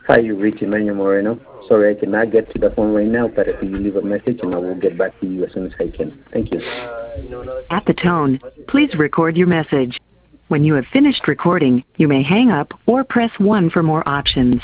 Hi, you reached Emmanuel Moreno. Sorry, I cannot get to the phone right now, but if you leave a message, and I will get back to you as soon as I can. Thank you. At the tone, please record your message. When you have finished recording, you may hang up or press 1 for more options.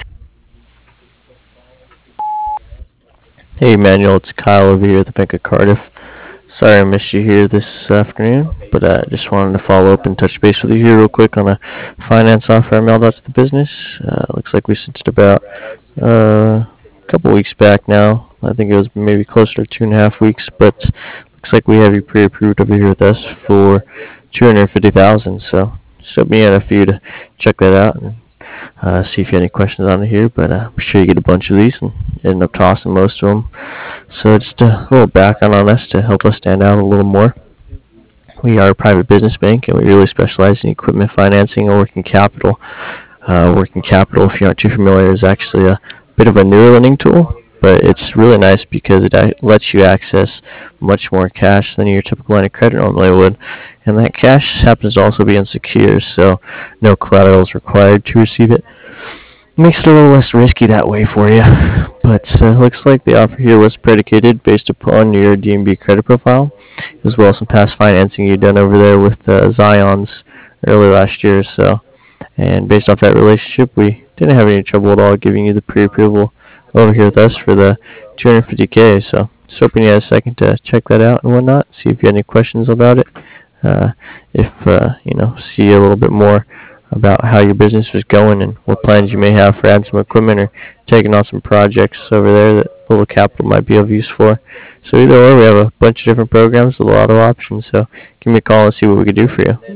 Hey Emmanuel, it's Kyle over here at the Bank of Cardiff. Sorry I missed you here this afternoon, but I just wanted to follow up and touch base with you here real quick on a finance offer I mailed out to the business. Looks like we sent it about a couple weeks back now. I think it was maybe closer to 2.5 weeks, but looks like we have you pre-approved over here with us for 250,000. So just hoping you had a few to check that out and see if you have any questions on it here. But I'm sure you get a bunch of these and end up tossing most of them. So just a little background on us to help us stand out a little more. We are a private business bank, and we really specialize in equipment financing and working capital. Working capital, if you aren't too familiar, is actually a bit of a newer lending tool, but it's really nice because it lets you access much more cash than your typical line of credit normally would. And that cash happens to also be unsecured, so no collateral is required to receive it. Makes it a little less risky that way for you. But looks like the offer here was predicated based upon your DNB credit profile, as well as some past financing you've done over there with Zions early last year. So, and based off that relationship, we didn't have any trouble at all giving you the pre-approval over here with us for the 250K. So, just hoping you had a second to check that out and whatnot. See if you had any questions about it. If see a little bit more about how your business is going and what plans you may have for adding some equipment or taking on some projects over there that a little capital might be of use for. So either way, we have a bunch of different programs with a lot of options. So give me a call and see what we can do for you.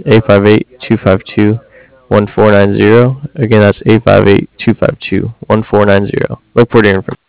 858-252-1490. Again, that's 858-252-1490. Look forward to hearing from you.